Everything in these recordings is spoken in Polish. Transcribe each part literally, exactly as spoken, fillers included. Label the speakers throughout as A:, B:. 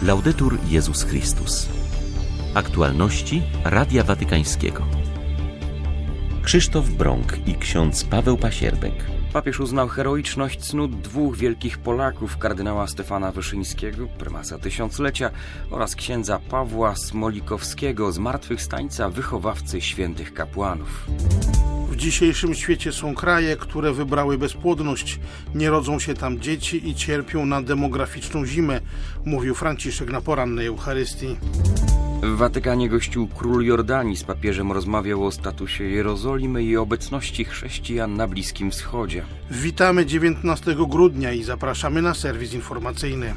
A: Laudetur Jezus Chrystus. Aktualności Radia Watykańskiego. Krzysztof Brąk i ksiądz Paweł Pasierbek.
B: Papież uznał heroiczność cnót dwóch wielkich Polaków, kardynała Stefana Wyszyńskiego, prymasa tysiąclecia, oraz księdza Pawła Smolikowskiego, zmartwychwstańca, wychowawcy świętych kapłanów.
C: W dzisiejszym świecie są kraje, które wybrały bezpłodność. Nie rodzą się tam dzieci i cierpią na demograficzną zimę, mówił Franciszek na porannej Eucharystii.
B: W Watykanie gościł król Jordanii, z papieżem rozmawiał o statusie Jerozolimy i obecności chrześcijan na Bliskim Wschodzie.
C: Witamy dziewiętnastego grudnia i zapraszamy na serwis informacyjny.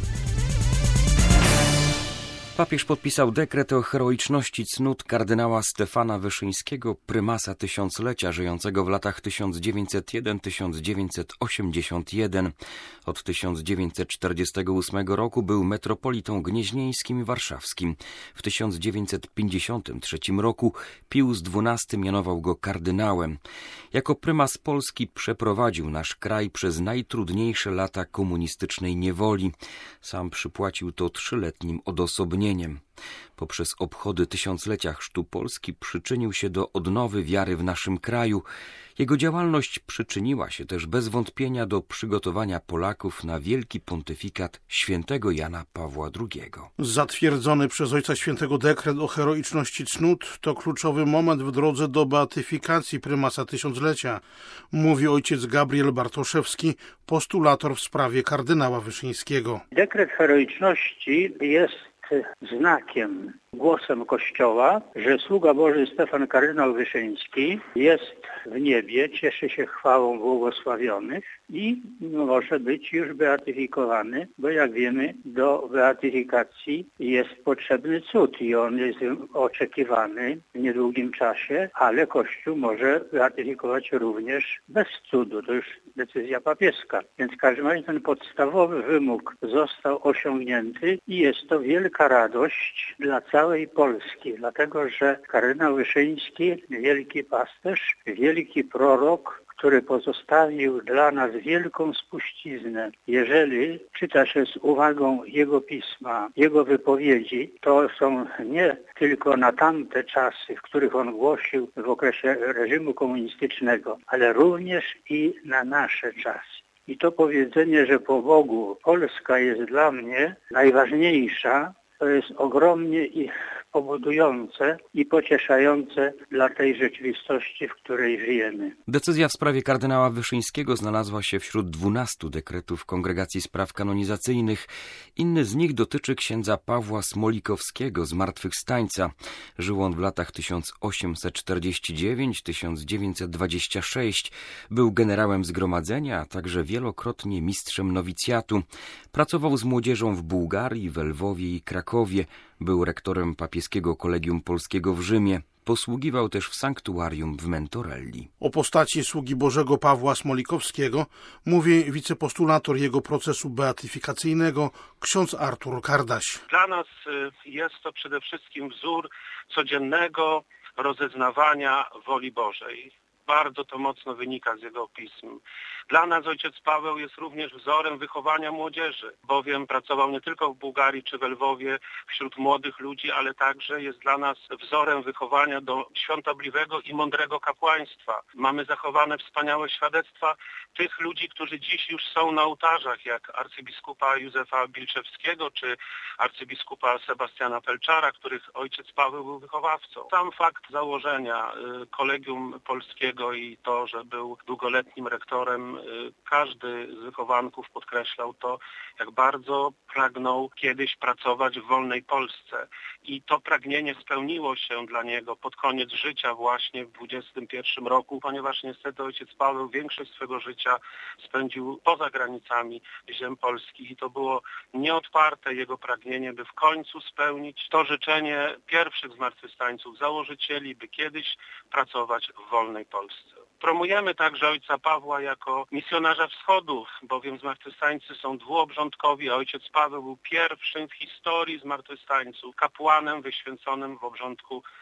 B: Papież podpisał dekret o heroiczności cnót kardynała Stefana Wyszyńskiego, prymasa tysiąclecia, żyjącego w latach tysiąc dziewięćset jeden do tysiąc dziewięćset osiemdziesiątego pierwszego. Od tysiąc dziewięćset czterdziestego ósmego roku był metropolitą gnieźnieńskim i warszawskim. W tysiąc dziewięćset pięćdziesiątym trzecim roku Pius dwunasty mianował go kardynałem. Jako prymas Polski przeprowadził nasz kraj przez najtrudniejsze lata komunistycznej niewoli. Sam przypłacił to trzyletnim odosobnieniem. Poprzez obchody tysiąclecia chrztu Polski przyczynił się do odnowy wiary w naszym kraju. Jego działalność przyczyniła się też bez wątpienia do przygotowania Polaków na wielki pontyfikat świętego Jana Pawła drugiego.
C: Zatwierdzony przez Ojca Świętego dekret o heroiczności cnót to kluczowy moment w drodze do beatyfikacji prymasa tysiąclecia, mówi ojciec Gabriel Bartoszewski, postulator w sprawie kardynała Wyszyńskiego.
D: Dekret heroiczności jest znakiem, głosem Kościoła, że sługa Boży Stefan kardynał Wyszyński jest w niebie, cieszy się chwałą błogosławionych i może być już beatyfikowany, bo jak wiemy, do beatyfikacji jest potrzebny cud i on jest oczekiwany w niedługim czasie, ale Kościół może beatyfikować również bez cudu. To już decyzja papieska. Więc w każdym razie ten podstawowy wymóg został osiągnięty i jest to wielka radość dla całej Polski, dlatego że kardynał Wyszyński, wielki pasterz, wielki prorok, który pozostawił dla nas wielką spuściznę. Jeżeli czyta się z uwagą jego pisma, jego wypowiedzi, to są nie tylko na tamte czasy, w których on głosił w okresie reżimu komunistycznego, ale również i na nasze czasy. I to powiedzenie, że po Bogu Polska jest dla mnie najważniejsza, to jest ogromnie i pobudujące i pocieszające dla tej rzeczywistości, w której żyjemy.
B: Decyzja w sprawie kardynała Wyszyńskiego znalazła się wśród dwunastu dekretów Kongregacji Spraw Kanonizacyjnych. Inny z nich dotyczy księdza Pawła Smolikowskiego, zmartwychwstańca. Żył on w latach tysiąc osiemset czterdziestym dziewiątym do tysiąc dziewięćset dwudziestego szóstego. Był generałem zgromadzenia, a także wielokrotnie mistrzem nowicjatu. Pracował z młodzieżą w Bułgarii, we Lwowie i Krakowie. Był rektorem papieskiego Kolegium Polskiego w Rzymie. Posługiwał też w sanktuarium w Mentorelli.
C: O postaci sługi Bożego Pawła Smolikowskiego mówi wicepostulator jego procesu beatyfikacyjnego, ksiądz Artur Kardaś.
E: Dla nas jest to przede wszystkim wzór codziennego rozeznawania woli Bożej. Bardzo to mocno wynika z jego pism. Dla nas ojciec Paweł jest również wzorem wychowania młodzieży, bowiem pracował nie tylko w Bułgarii czy w Lwowie wśród młodych ludzi, ale także jest dla nas wzorem wychowania do świątobliwego i mądrego kapłaństwa. Mamy zachowane wspaniałe świadectwa tych ludzi, którzy dziś już są na ołtarzach, jak arcybiskupa Józefa Bilczewskiego czy arcybiskupa Sebastiana Pelczara, których ojciec Paweł był wychowawcą. Sam fakt założenia Kolegium Polskiego i to, że był długoletnim rektorem, każdy z wychowanków podkreślał to, jak bardzo pragnął kiedyś pracować w wolnej Polsce. I to pragnienie spełniło się dla niego pod koniec życia właśnie w dwudziestym pierwszym roku, ponieważ niestety ojciec Paweł większość swego życia spędził poza granicami ziem polskich i to było nieodparte jego pragnienie, by w końcu spełnić to życzenie pierwszych zmartwychwstańców, założycieli, by kiedyś pracować w wolnej Polsce. Promujemy także ojca Pawła jako misjonarza wschodu, bowiem zmartwychwstańcy są dwuobrządkowi, a ojciec Paweł był pierwszym w historii zmartwychwstańców kapłanem wyświęconym w obrządku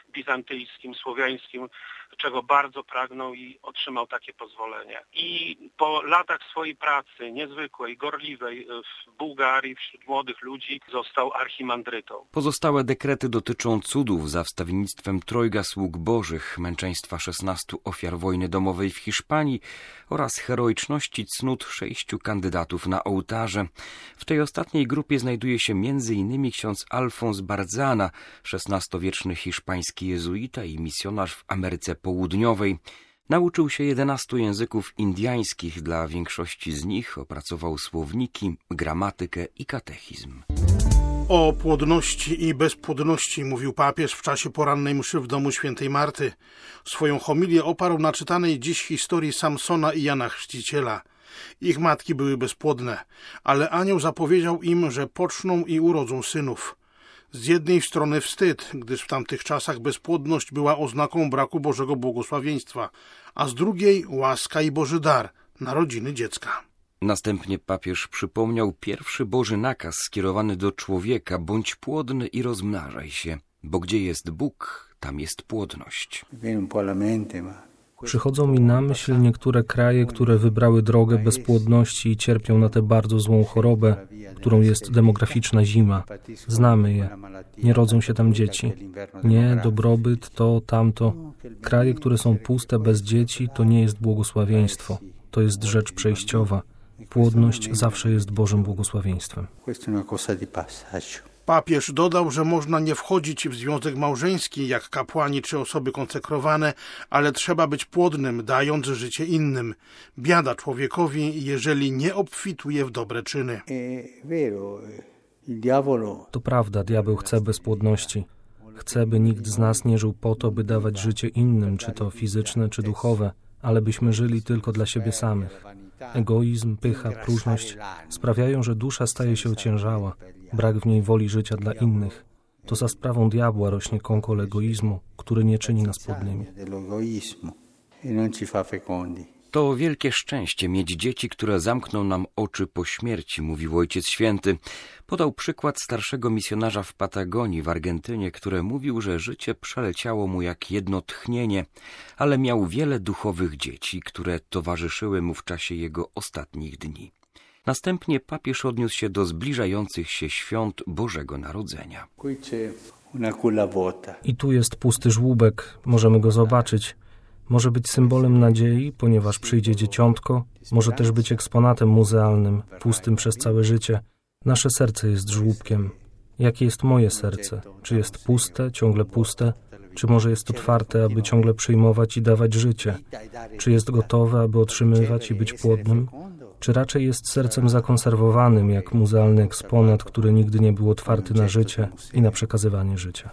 E: bizantyjskim, słowiańskim, czego bardzo pragnął i otrzymał takie pozwolenie. I po latach swojej pracy niezwykłej, gorliwej w Bułgarii wśród młodych ludzi został archimandrytą.
B: Pozostałe dekrety dotyczą cudów za wstawiennictwem trojga sług bożych, męczeństwa szesnastu ofiar wojny domowej w Hiszpanii oraz heroiczności cnót sześciu kandydatów na ołtarze. W tej ostatniej grupie znajduje się między innymi ksiądz Alfons Barzana, szesnastowieczny hiszpański jezuita i misjonarz w Ameryce Południowej. Nauczył się jedenastu języków indyjskich, dla większości z nich opracował słowniki, gramatykę i katechizm.
C: O płodności i bezpłodności mówił papież w czasie porannej mszy w domu świętej Marty. Swoją homilię oparł na czytanej dziś historii Samsona i Jana Chrzciciela. Ich matki były bezpłodne, ale anioł zapowiedział im, że poczną i urodzą synów. Z jednej strony wstyd, gdyż w tamtych czasach bezpłodność była oznaką braku Bożego błogosławieństwa, a z drugiej łaska i Boży dar, narodziny dziecka.
B: Następnie papież przypomniał pierwszy Boży nakaz skierowany do człowieka: bądź płodny i rozmnażaj się, bo gdzie jest Bóg, tam jest płodność.
F: Przychodzą mi na myśl niektóre kraje, które wybrały drogę bezpłodności i cierpią na tę bardzo złą chorobę, którą jest demograficzna zima. Znamy je. Nie rodzą się tam dzieci. Nie, dobrobyt, to, tamto. Kraje, które są puste, bez dzieci, to nie jest błogosławieństwo. To jest rzecz przejściowa. Płodność zawsze jest Bożym błogosławieństwem.
C: Papież dodał, że można nie wchodzić w związek małżeński jak kapłani czy osoby konsekrowane, ale trzeba być płodnym, dając życie innym. Biada człowiekowi, jeżeli nie obfituje w dobre czyny.
F: To prawda, diabeł chce bezpłodności. Chce, by nikt z nas nie żył po to, by dawać życie innym, czy to fizyczne, czy duchowe, ale byśmy żyli tylko dla siebie samych. Egoizm, pycha, próżność sprawiają, że dusza staje się ociężała, brak w niej woli życia dla innych. To za sprawą diabła rośnie kąkol egoizmu, który nie czyni nas płodnymi.
B: To wielkie szczęście mieć dzieci, które zamkną nam oczy po śmierci, mówił Ojciec Święty. Podał przykład starszego misjonarza w Patagonii w Argentynie, który mówił, że życie przeleciało mu jak jedno tchnienie, ale miał wiele duchowych dzieci, które towarzyszyły mu w czasie jego ostatnich dni. Następnie papież odniósł się do zbliżających się świąt Bożego Narodzenia.
F: I tu jest pusty żłóbek, możemy go zobaczyć. Może być symbolem nadziei, ponieważ przyjdzie dzieciątko, może też być eksponatem muzealnym, pustym przez całe życie. Nasze serce jest żłóbkiem. Jakie jest moje serce? Czy jest puste, ciągle puste? Czy może jest otwarte, aby ciągle przyjmować i dawać życie? Czy jest gotowe, aby otrzymywać i być płodnym? Czy raczej jest sercem zakonserwowanym, jak muzealny eksponat, który nigdy nie był otwarty na życie i na przekazywanie życia?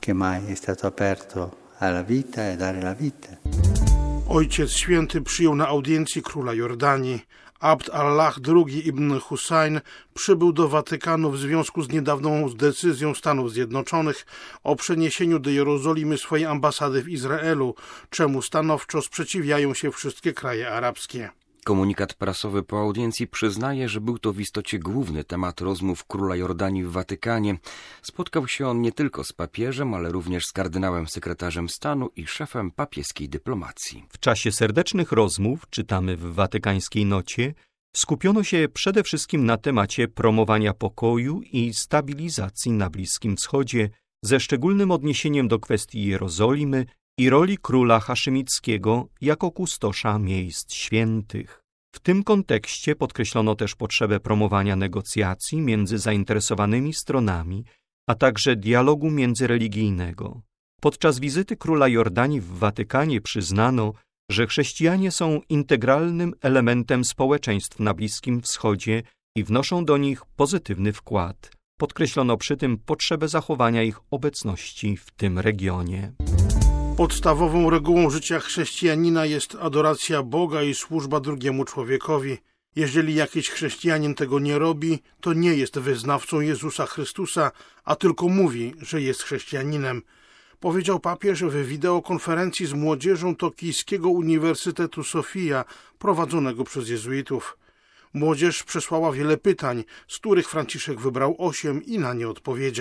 C: Ojciec Święty przyjął na audiencji króla Jordanii. Abd Allah drugi ibn Husajn przybył do Watykanu w związku z niedawną decyzją Stanów Zjednoczonych o przeniesieniu do Jerozolimy swojej ambasady w Izraelu, czemu stanowczo sprzeciwiają się wszystkie kraje arabskie.
B: Komunikat prasowy po audiencji przyznaje, że był to w istocie główny temat rozmów króla Jordanii w Watykanie. Spotkał się on nie tylko z papieżem, ale również z kardynałem sekretarzem stanu i szefem papieskiej dyplomacji.
G: W czasie serdecznych rozmów, czytamy w watykańskiej nocie, skupiono się przede wszystkim na temacie promowania pokoju i stabilizacji na Bliskim Wschodzie, ze szczególnym odniesieniem do kwestii Jerozolimy i roli króla haszymickiego jako kustosza miejsc świętych. W tym kontekście podkreślono też potrzebę promowania negocjacji między zainteresowanymi stronami, a także dialogu międzyreligijnego. Podczas wizyty króla Jordanii w Watykanie przyznano, że chrześcijanie są integralnym elementem społeczeństw na Bliskim Wschodzie i wnoszą do nich pozytywny wkład. Podkreślono przy tym potrzebę zachowania ich obecności w tym regionie.
C: Podstawową regułą życia chrześcijanina jest adoracja Boga i służba drugiemu człowiekowi. Jeżeli jakiś chrześcijanin tego nie robi, to nie jest wyznawcą Jezusa Chrystusa, a tylko mówi, że jest chrześcijaninem. Powiedział papież w wideokonferencji z młodzieżą tokijskiego Uniwersytetu Sofia, prowadzonego przez jezuitów. Młodzież przesłała wiele pytań, z których Franciszek wybrał osiem i na nie odpowiedział.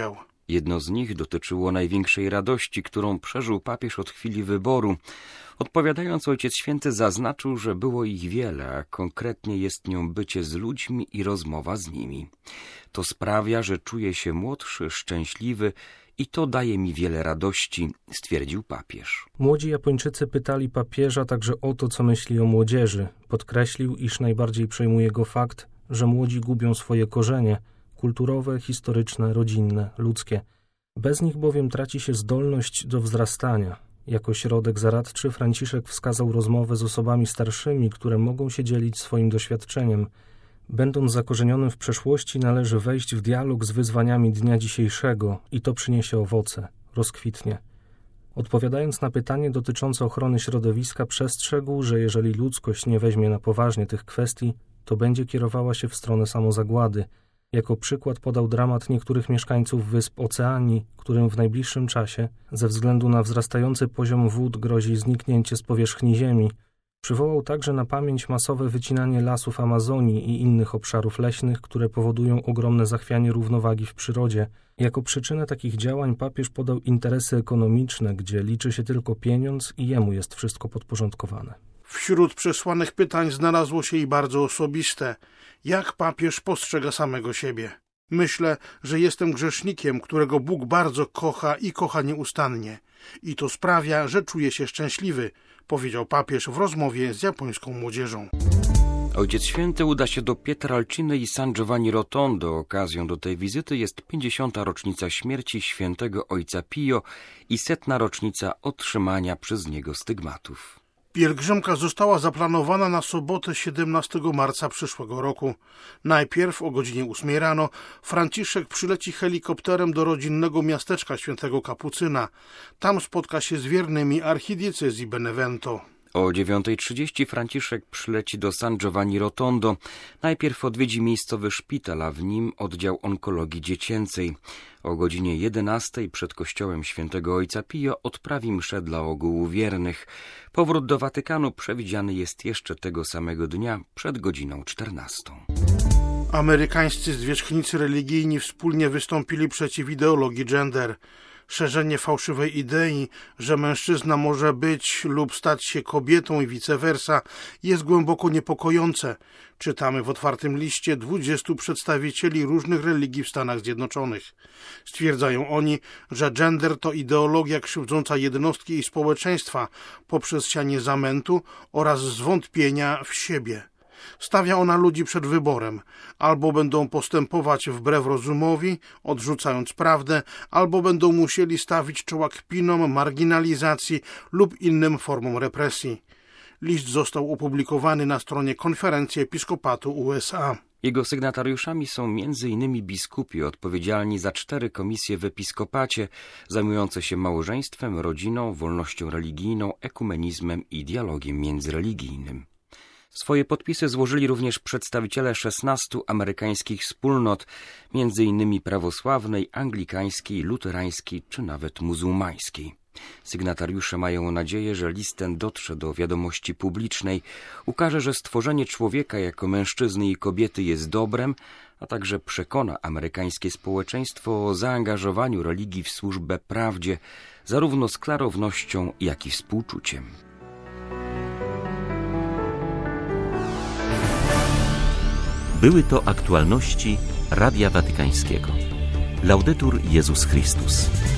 B: Jedno z nich dotyczyło największej radości, którą przeżył papież od chwili wyboru. Odpowiadając, Ojciec Święty zaznaczył, że było ich wiele, a konkretnie jest nią bycie z ludźmi i rozmowa z nimi. To sprawia, że czuję się młodszy, szczęśliwy i to daje mi wiele radości, stwierdził papież.
F: Młodzi Japończycy pytali papieża także o to, co myśli o młodzieży. Podkreślił, iż najbardziej przejmuje go fakt, że młodzi gubią swoje korzenie kulturowe, historyczne, rodzinne, ludzkie. Bez nich bowiem traci się zdolność do wzrastania. Jako środek zaradczy Franciszek wskazał rozmowę z osobami starszymi, które mogą się dzielić swoim doświadczeniem. Będąc zakorzenionym w przeszłości, należy wejść w dialog z wyzwaniami dnia dzisiejszego i to przyniesie owoce, rozkwitnie. Odpowiadając na pytanie dotyczące ochrony środowiska, przestrzegł, że jeżeli ludzkość nie weźmie na poważnie tych kwestii, to będzie kierowała się w stronę samozagłady. Jako przykład podał dramat niektórych mieszkańców wysp Oceanii, którym w najbliższym czasie, ze względu na wzrastający poziom wód, grozi zniknięcie z powierzchni ziemi. Przywołał także na pamięć masowe wycinanie lasów Amazonii i innych obszarów leśnych, które powodują ogromne zachwianie równowagi w przyrodzie. Jako przyczynę takich działań papież podał interesy ekonomiczne, gdzie liczy się tylko pieniądz i jemu jest wszystko podporządkowane.
C: Wśród przesłanych pytań znalazło się i bardzo osobiste. Jak papież postrzega samego siebie? Myślę, że jestem grzesznikiem, którego Bóg bardzo kocha i kocha nieustannie. I to sprawia, że czuję się szczęśliwy, powiedział papież w rozmowie z japońską młodzieżą.
B: Ojciec Święty uda się do Pietralciny i San Giovanni Rotondo. Okazją do tej wizyty jest pięćdziesiąta rocznica śmierci świętego ojca Pio i setna rocznica otrzymania przez niego stygmatów.
C: Pielgrzymka została zaplanowana na sobotę siedemnastego marca przyszłego roku. Najpierw o godzinie ósmej rano Franciszek przyleci helikopterem do rodzinnego miasteczka świętego Kapucyna. Tam spotka się z wiernymi archidiecezji Benevento.
B: O dziewiątej trzydzieści Franciszek przyleci do San Giovanni Rotondo. Najpierw odwiedzi miejscowy szpital, a w nim oddział onkologii dziecięcej. O godzinie jedenastej przed kościołem świętego ojca Pio odprawi mszę dla ogółu wiernych. Powrót do Watykanu przewidziany jest jeszcze tego samego dnia przed godziną czternastą.
C: Amerykańscy zwierzchnicy religijni wspólnie wystąpili przeciw ideologii gender. Szerzenie fałszywej idei, że mężczyzna może być lub stać się kobietą i vice versa, jest głęboko niepokojące. Czytamy w otwartym liście dwudziestu przedstawicieli różnych religii w Stanach Zjednoczonych. Stwierdzają oni, że gender to ideologia krzywdząca jednostki i społeczeństwa poprzez sianie zamętu oraz zwątpienia w siebie. Stawia ona ludzi przed wyborem. Albo będą postępować wbrew rozumowi, odrzucając prawdę, albo będą musieli stawić czoła kpinom, marginalizacji lub innym formom represji. List został opublikowany na stronie Konferencji Episkopatu U S A.
B: Jego sygnatariuszami są między innymi biskupi odpowiedzialni za cztery komisje w episkopacie, zajmujące się małżeństwem, rodziną, wolnością religijną, ekumenizmem i dialogiem międzyreligijnym. Swoje podpisy złożyli również przedstawiciele szesnastu amerykańskich wspólnot, między innymi prawosławnej, anglikańskiej, luterańskiej czy nawet muzułmańskiej. Sygnatariusze mają nadzieję, że list ten dotrze do wiadomości publicznej, ukaże, że stworzenie człowieka jako mężczyzny i kobiety jest dobrem, a także przekona amerykańskie społeczeństwo o zaangażowaniu religii w służbę prawdzie, zarówno z klarownością, jak i współczuciem.
A: Były to aktualności Radia Watykańskiego. Laudetur Jezus Chrystus.